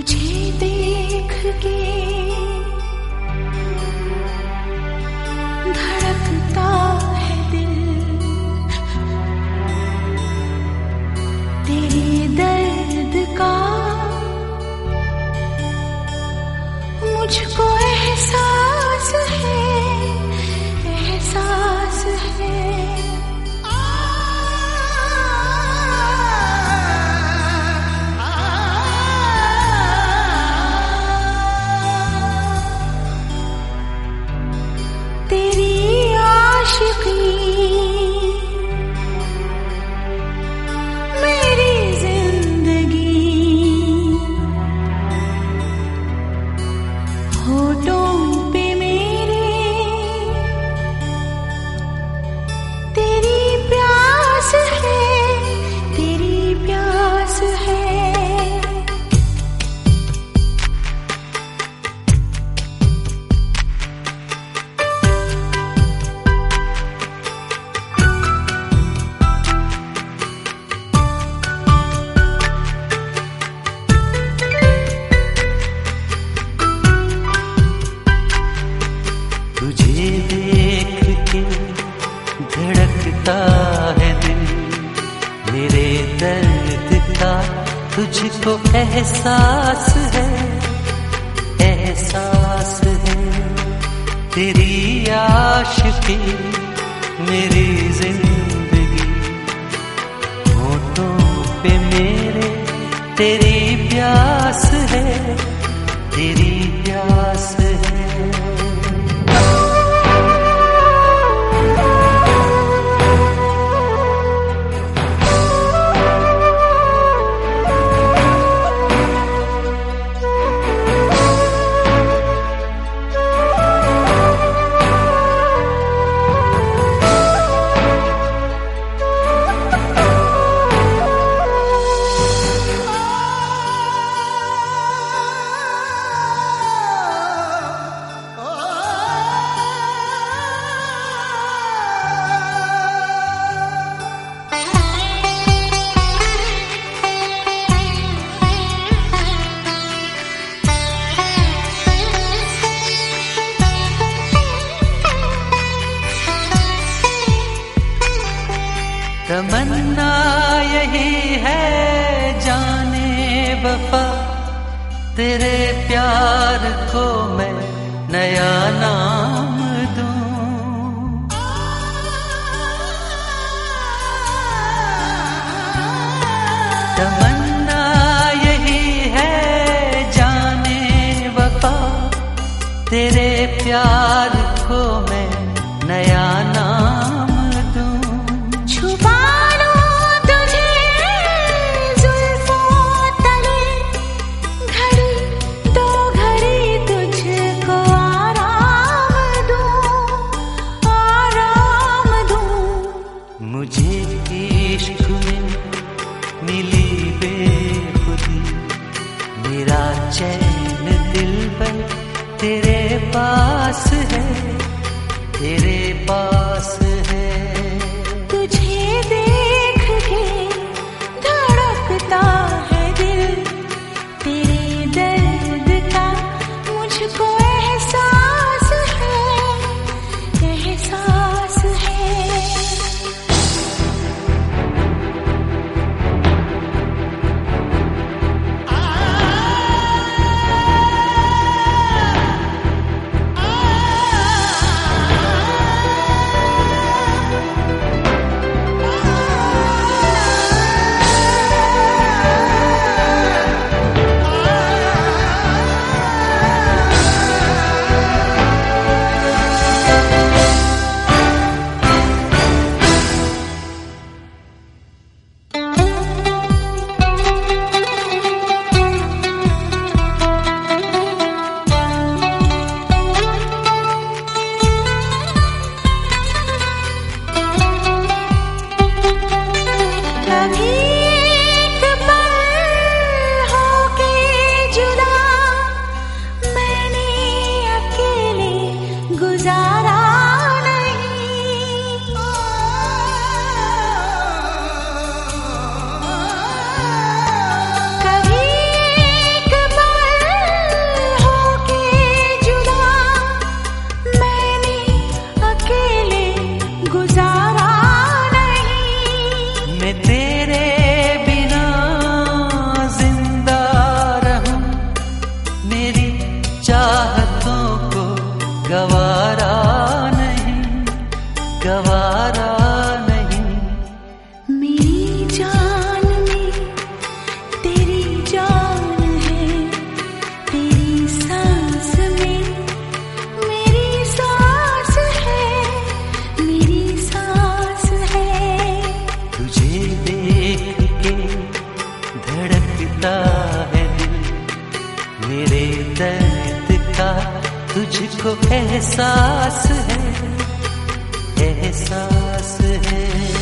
तुझे देख के धड़कता है दिल, तेरे दर्द का मुझको एहसास है, एहसास है। तेरी आशिकी मेरी जिंदगी, होठों पे मेरे तेरी प्यास है, तेरी प्यास है। तुझे देख के धड़कता है दिल, मेरे दर्द का तुझको एहसास है, एहसास है। तेरी आशिकी मेरी जिंदगी, होठों पे मेरे तेरी प्यास है, तेरी प्यास है। तमन्ना यही है जाने वफा, तेरे प्यार को मैं नया नाम दूं। तमन्ना यही है जाने वफा, तेरे प्यार को मैं नया नाम चैन दिल पर तेरे पास है, तेरे पास है। तुझे देख के धड़कता है दिल, तेरे दर्द का मुझको एहसास है, एहसास है। मेरे दर्द का तुझको एहसास है, एहसास है।